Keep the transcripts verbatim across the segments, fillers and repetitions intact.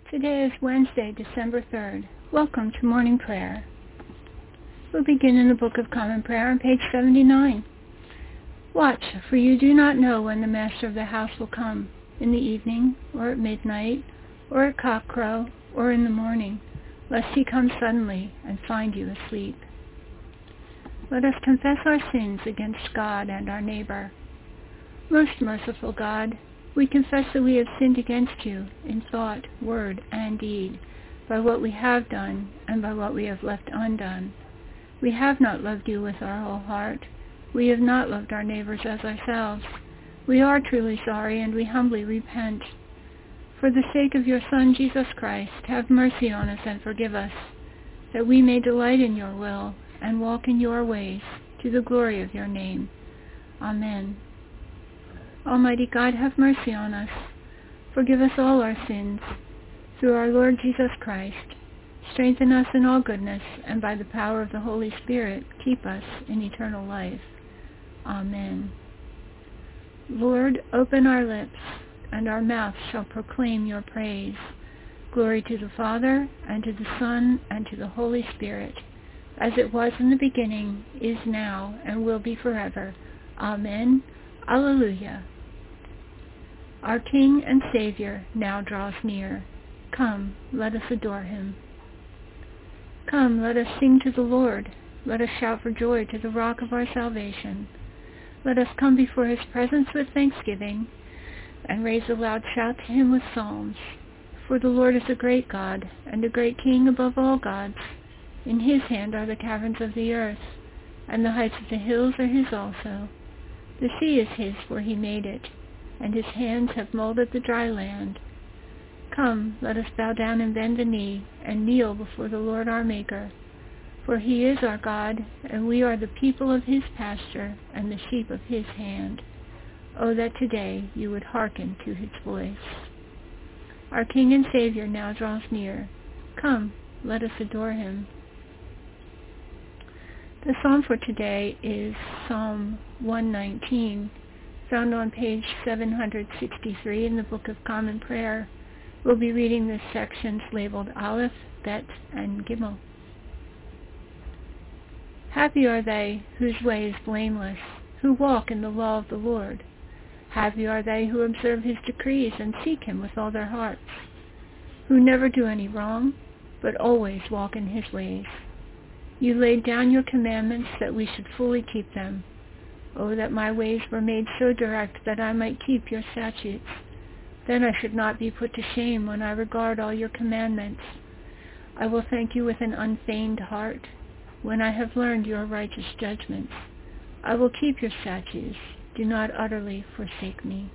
Today is Wednesday, December third. Welcome to Morning Prayer. We'll begin in the Book of Common Prayer on page seventy-nine. Watch, for you do not know when the master of the house will come, in the evening, or at midnight, or at cockcrow, or in the morning, lest he come suddenly and find you asleep. Let us confess our sins against God and our neighbor. Most merciful God, we confess that we have sinned against you in thought, word, and deed, by what we have done and by what we have left undone. We have not loved you with our whole heart. We have not loved our neighbors as ourselves. We are truly sorry, and we humbly repent. For the sake of your Son, Jesus Christ, have mercy on us and forgive us, that we may delight in your will and walk in your ways, to the glory of your name. Amen. Almighty God, have mercy on us. Forgive us all our sins. Through our Lord Jesus Christ, strengthen us in all goodness, and by the power of the Holy Spirit, keep us in eternal life. Amen. Lord, open our lips, and our mouth shall proclaim your praise. Glory to the Father, and to the Son, and to the Holy Spirit, as it was in the beginning, is now, and will be forever. Amen. Alleluia. Our King and Savior now draws near. Come, let us adore him. Come, let us sing to the Lord. Let us shout for joy to the rock of our salvation. Let us come before his presence with thanksgiving, and raise a loud shout to him with psalms. For the Lord is a great God, and a great King above all gods. In his hand are the caverns of the earth, and the heights of the hills are his also. The sea is his, for he made it, and his hands have molded the dry land. Come, let us bow down and bend the knee, and kneel before the Lord our Maker. For he is our God, and we are the people of his pasture, and the sheep of his hand. Oh, that today you would hearken to his voice. Our King and Savior now draws near. Come, let us adore him. The psalm for today is Psalm one nineteen, found on page seven hundred sixty-three in the Book of Common Prayer. We'll be reading the sections labeled Aleph, Bet, and Gimel. Happy are they whose way is blameless, who walk in the law of the Lord. Happy are they who observe his decrees and seek him with all their hearts, who never do any wrong, but always walk in his ways. You laid down your commandments that we should fully keep them. Oh, that my ways were made so direct that I might keep your statutes. Then I should not be put to shame when I regard all your commandments. I will thank you with an unfeigned heart, when I have learned your righteous judgments. I will keep your statutes. Do not utterly forsake me.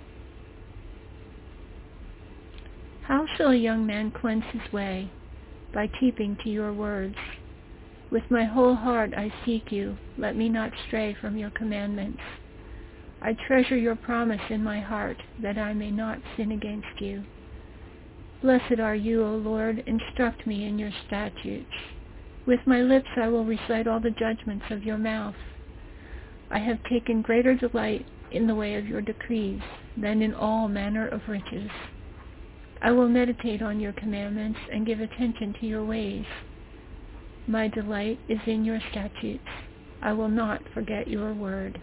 How shall a young man cleanse his way? By keeping to your words. With my whole heart I seek you. Let me not stray from your commandments. I treasure your promise in my heart, that I may not sin against you. Blessed are you, O Lord. Instruct me in your statutes. With my lips I will recite all the judgments of your mouth. I have taken greater delight in the way of your decrees than in all manner of riches. I will meditate on your commandments and give attention to your ways. My delight is in your statutes. I will not forget your word.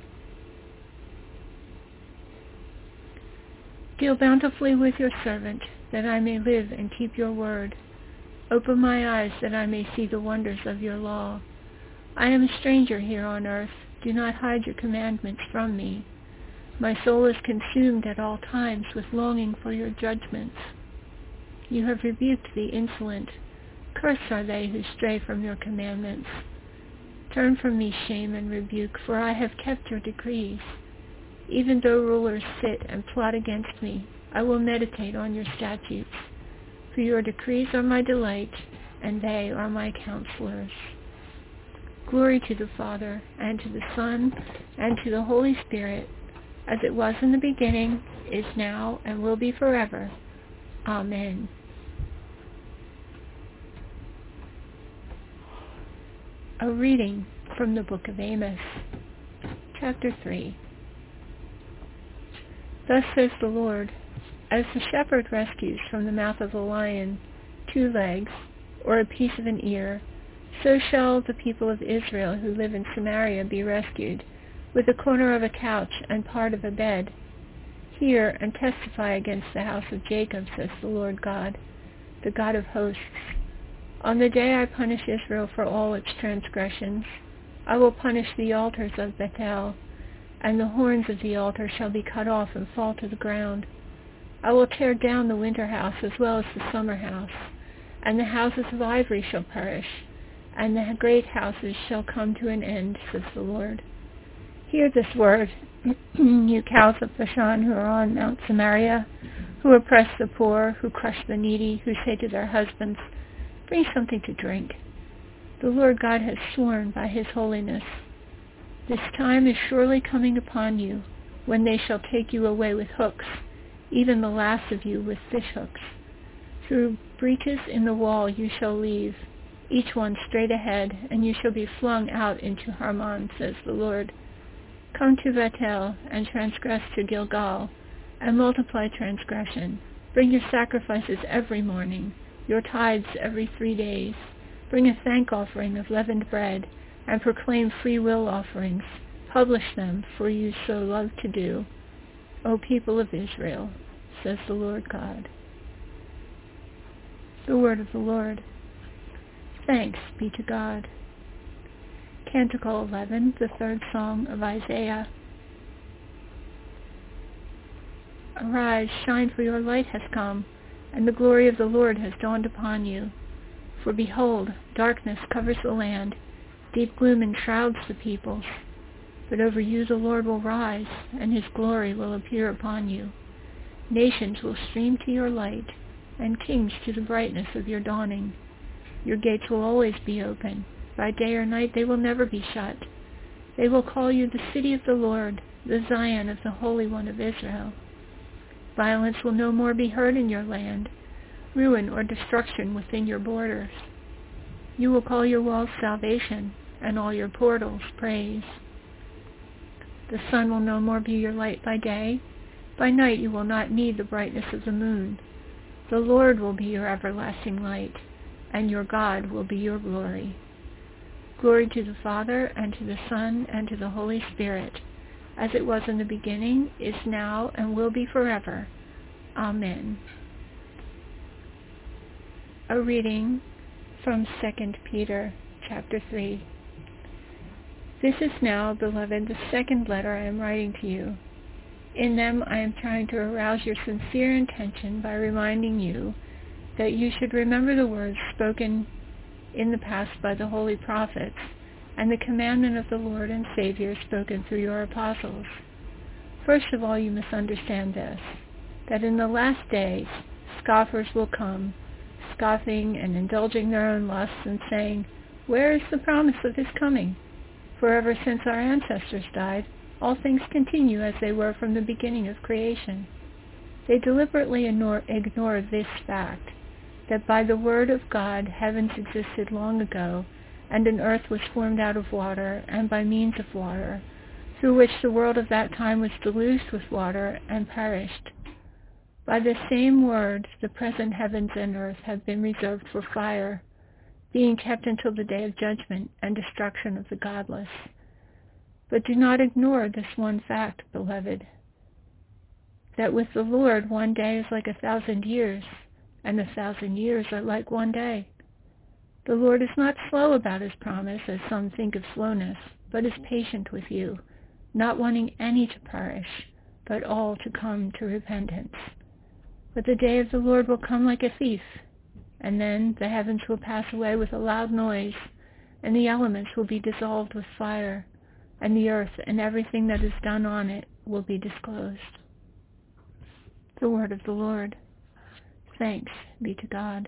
Deal bountifully with your servant, that I may live and keep your word. Open my eyes that I may see the wonders of your law. I am a stranger here on earth. Do not hide your commandments from me. My soul is consumed at all times with longing for your judgments. You have rebuked the insolent. Cursed are they who stray from your commandments. Turn from me shame and rebuke, for I have kept your decrees. Even though rulers sit and plot against me, I will meditate on your statutes. For your decrees are my delight, and they are my counselors. Glory to the Father, and to the Son, and to the Holy Spirit, as it was in the beginning, is now, and will be forever. Amen. A reading from the book of Amos, chapter three. Thus says the Lord, As the shepherd rescues from the mouth of the lion two legs or a piece of an ear, so shall the people of Israel who live in Samaria be rescued, with a corner of a couch and part of a bed. Hear and testify against the house of Jacob, says the Lord God, the God of hosts. On the day I punish Israel for all its transgressions, I will punish the altars of Bethel, and the horns of the altar shall be cut off and fall to the ground. I will tear down the winter house as well as the summer house, and the houses of ivory shall perish, and the great houses shall come to an end, says the Lord. Hear this word, you cows of Bashan who are on Mount Samaria, who oppress the poor, who crush the needy, who say to their husbands, bring something to drink. The Lord God has sworn by his holiness, this time is surely coming upon you, when they shall take you away with hooks, even the last of you with fish hooks. Through breaches in the wall you shall leave, each one straight ahead, and you shall be flung out into Harmon, says the Lord. Come to Bethel, and transgress to Gilgal, and multiply transgression. Bring your sacrifices every morning, your tithes every three days. Bring a thank offering of leavened bread, and proclaim free will offerings. Publish them, for you so love to do, O people of Israel, says the Lord God. The word of the Lord. Thanks be to God. Canticle eleven, the third song of Isaiah. Arise, shine, for your light has come, and the glory of the Lord has dawned upon you. For behold, darkness covers the land, deep gloom enshrouds the peoples. But over you the Lord will rise, and his glory will appear upon you. Nations will stream to your light, and kings to the brightness of your dawning. Your gates will always be open. By day or night they will never be shut. They will call you the city of the Lord, the Zion of the Holy One of Israel. Violence will no more be heard in your land, ruin or destruction within your borders. You will call your walls salvation, and all your portals praise. The sun will no more be your light by day. By night you will not need the brightness of the moon. The Lord will be your everlasting light, and your God will be your glory. Glory to the Father, and to the Son, and to the Holy Spirit, as it was in the beginning, is now, and will be forever. Amen. A reading from Second Peter, chapter three. This is now, beloved, the second letter I am writing to you. In them I am trying to arouse your sincere intention by reminding you that you should remember the words spoken in the past by the holy prophets, and the commandment of the Lord and Savior spoken through your apostles. First of all, you must understand this, that in the last days scoffers will come, scoffing and indulging their own lusts, and saying, where is the promise of his coming? For ever since our ancestors died, all things continue as they were from the beginning of creation. They deliberately ignore, ignore this fact, that by the word of God heavens existed long ago, and an earth was formed out of water, and by means of water, through which the world of that time was deluged with water and perished. By the same word, the present heavens and earth have been reserved for fire, being kept until the day of judgment and destruction of the godless. But do not ignore this one fact, beloved, that with the Lord one day is like a thousand years, and a thousand years are like one day. The Lord is not slow about his promise, as some think of slowness, but is patient with you, not wanting any to perish, but all to come to repentance. But the day of the Lord will come like a thief, and then the heavens will pass away with a loud noise, and the elements will be dissolved with fire, and the earth and everything that is done on it will be disclosed. The word of the Lord. Thanks be to God.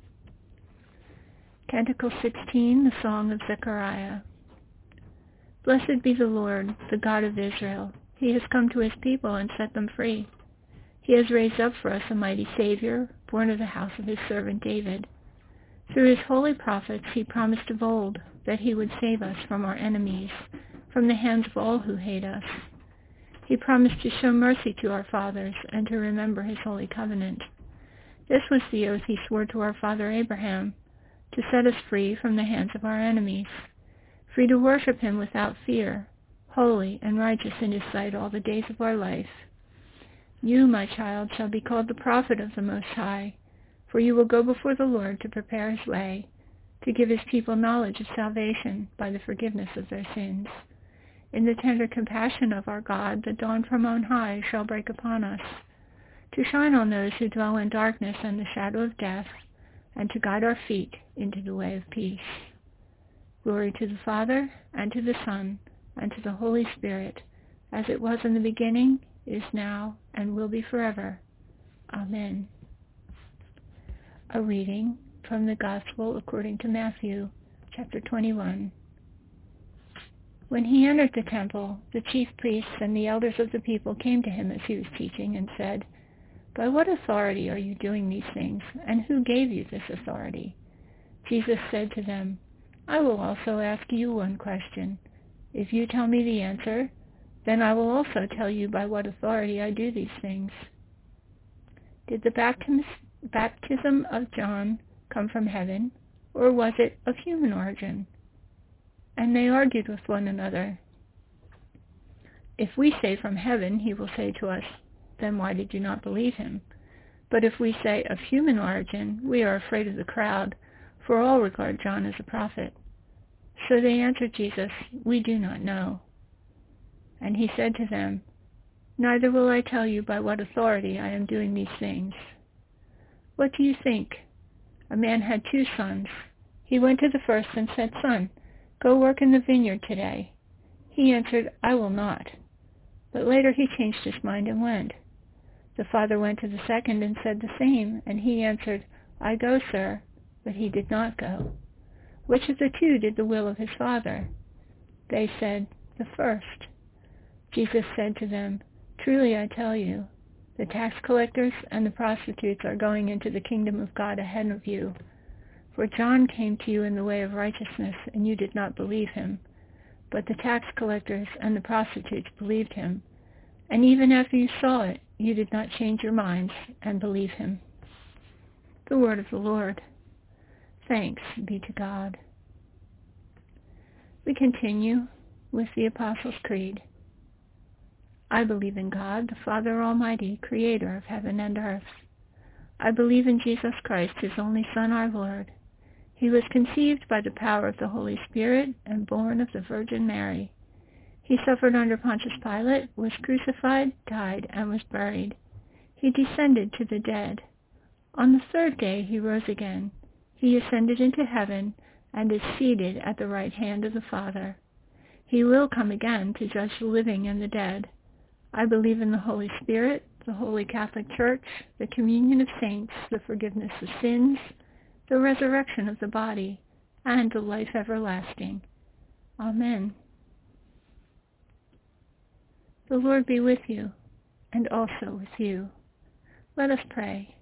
Canticle sixteen, the Song of Zechariah. Blessed be the Lord, the God of Israel. He has come to his people and set them free. He has raised up for us a mighty Savior, born of the house of his servant David. Through his holy prophets he promised of old that he would save us from our enemies, from the hands of all who hate us. He promised to show mercy to our fathers and to remember his holy covenant. This was the oath he swore to our father Abraham, to set us free from the hands of our enemies, free to worship him without fear, holy and righteous in his sight all the days of our life. You, my child, shall be called the prophet of the Most High, for you will go before the Lord to prepare his way, to give his people knowledge of salvation by the forgiveness of their sins. In the tender compassion of our God, the dawn from on high shall break upon us, to shine on those who dwell in darkness and the shadow of death, and to guide our feet into the way of peace. Glory to the Father, and to the Son, and to the Holy Spirit, as it was in the beginning, is now, and will be forever. Amen. A reading from the Gospel according to Matthew, chapter twenty-one. When he entered the temple, the chief priests and the elders of the people came to him as he was teaching and said, "By what authority are you doing these things, and who gave you this authority?" Jesus said to them, "I will also ask you one question. If you tell me the answer, then I will also tell you by what authority I do these things. Did the baptism baptism of John come from heaven, or was it of human origin?" And they argued with one another. "If we say from heaven," he will say to us, "then why did you not believe him? But if we say of human origin, we are afraid of the crowd, for all regard John as a prophet." So they answered Jesus, "We do not know." And he said to them, "Neither will I tell you by what authority I am doing these things. What do you think? A man had two sons. He went to the first and said, 'Son, go work in the vineyard today.' He answered, 'I will not.' But later he changed his mind and went. The father went to the second and said the same, and he answered, 'I go, sir.' But he did not go. Which of the two did the will of his father?" They said, "The first." Jesus said to them, "Truly I tell you, the tax collectors and the prostitutes are going into the kingdom of God ahead of you. For John came to you in the way of righteousness, and you did not believe him. But the tax collectors and the prostitutes believed him. And even after you saw it, you did not change your minds and believe him." The word of the Lord. Thanks be to God. We continue with the Apostles' Creed. I believe in God, the Father Almighty, creator of heaven and earth. I believe in Jesus Christ, his only Son, our Lord. He was conceived by the power of the Holy Spirit and born of the Virgin Mary. He suffered under Pontius Pilate, was crucified, died, and was buried. He descended to the dead. On the third day he rose again. He ascended into heaven and is seated at the right hand of the Father. He will come again to judge the living and the dead. I believe in the Holy Spirit, the Holy Catholic Church, the communion of saints, the forgiveness of sins, the resurrection of the body, and the life everlasting. Amen. The Lord be with you, and also with you. Let us pray.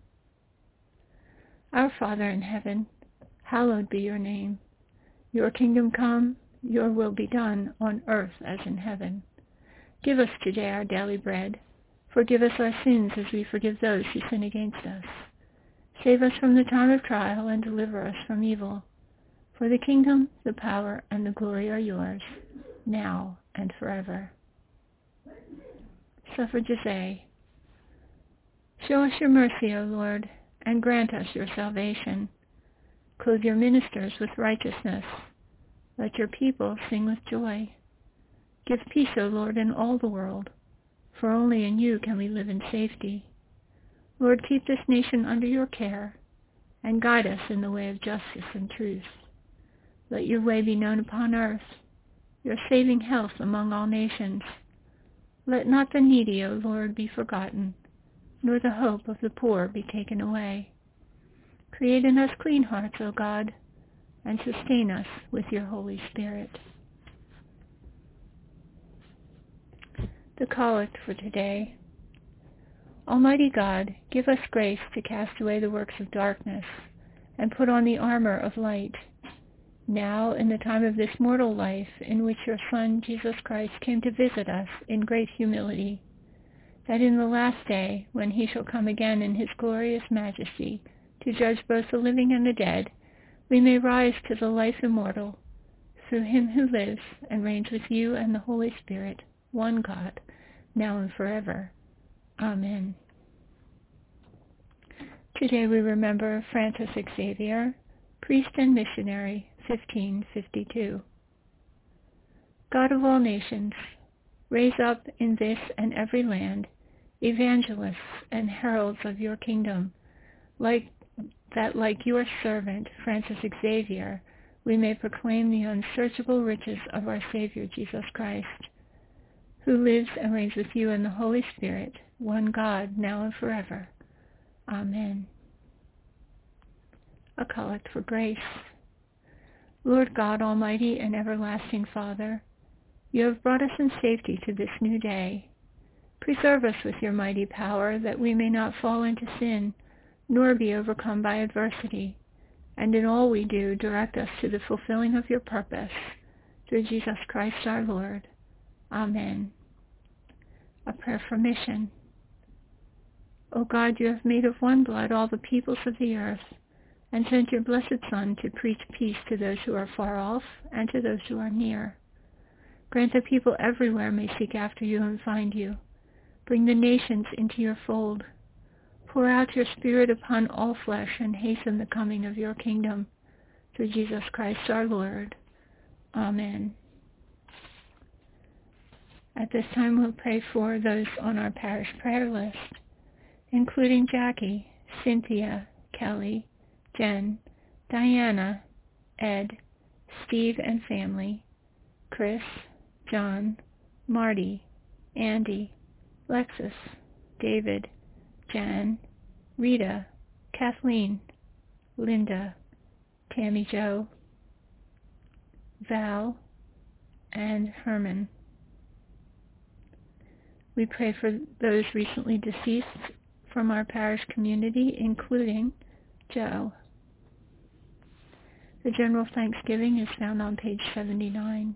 Our Father in heaven, hallowed be your name. Your kingdom come, your will be done on earth as in heaven. Give us today our daily bread. Forgive us our sins as we forgive those who sin against us. Save us from the time of trial and deliver us from evil. For the kingdom, the power, and the glory are yours, now and forever. Suffrages A. Show us your mercy, O Lord, and grant us your salvation. Clothe your ministers with righteousness. Let your people sing with joy. Give peace, O Lord, in all the world, for only in you can we live in safety. Lord, keep this nation under your care, and guide us in the way of justice and truth. Let your way be known upon earth, your saving health among all nations. Let not the needy, O Lord, be forgotten, nor the hope of the poor be taken away. Create in us clean hearts, O God, and sustain us with your Holy Spirit. The Collect for today. Almighty God, give us grace to cast away the works of darkness and put on the armor of light. now in the time of this mortal life in which your Son, Jesus Christ, came to visit us in great humility, that in the last day, when he shall come again in his glorious majesty, to judge both the living and the dead, we may rise to the life immortal, through him who lives and reigns with you and the Holy Spirit, one God, now and forever. Amen. Today we remember Francis Xavier, priest and missionary, fifteen fifty-two. God of all nations, raise up in this and every land evangelists and heralds of your kingdom, like that like your servant Francis Xavier, we may proclaim the unsearchable riches of our Savior Jesus Christ, who lives and reigns with you in the Holy Spirit, one God, now and forever. Amen. A collect for grace. Lord God, Almighty and everlasting Father, you have brought us in safety to this new day. Preserve us with your mighty power, that we may not fall into sin, nor be overcome by adversity, and in all we do direct us to the fulfilling of your purpose, through Jesus Christ our Lord. Amen. A prayer for mission. O God, you have made of one blood all the peoples of the earth, and sent your blessed Son to preach peace to those who are far off and to those who are near. Grant that people everywhere may seek after you and find you. Bring the nations into your fold. Pour out your Spirit upon all flesh and hasten the coming of your kingdom. Through Jesus Christ our Lord. Amen. At this time we'll pray for those on our parish prayer list, including Jackie, Cynthia, Kelly, Jen, Diana, Ed, Steve and family, Chris, John, Marty, Andy, Lexus, David, Jan, Rita, Kathleen, Linda, Tammy Jo, Val, and Herman. We pray for those recently deceased from our parish community, including Joe. The general thanksgiving is found on page seventy-nine.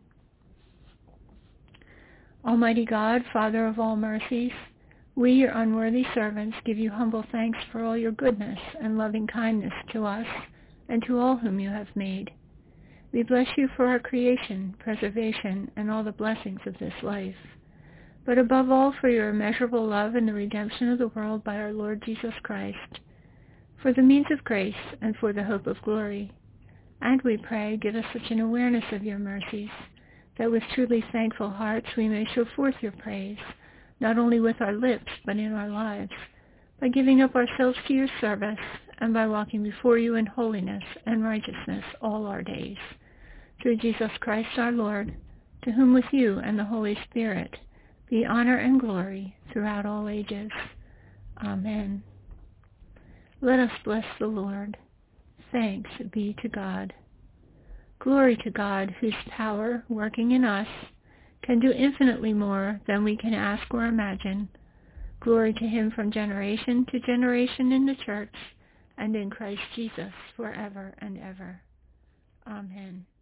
Almighty God, Father of all mercies, we, your unworthy servants, give you humble thanks for all your goodness and loving kindness to us and to all whom you have made. We bless you for our creation, preservation, and all the blessings of this life, but above all for your immeasurable love and the redemption of the world by our Lord Jesus Christ, for the means of grace and for the hope of glory. And we pray, give us such an awareness of your mercies, that with truly thankful hearts we may show forth your praise, not only with our lips, but in our lives, by giving up ourselves to your service, and by walking before you in holiness and righteousness all our days. Through Jesus Christ our Lord, to whom with you and the Holy Spirit be honor and glory throughout all ages. Amen. Let us bless the Lord. Thanks be to God. Glory to God, whose power, working in us, can do infinitely more than we can ask or imagine. Glory to him from generation to generation in the Church and in Christ Jesus forever and ever. Amen.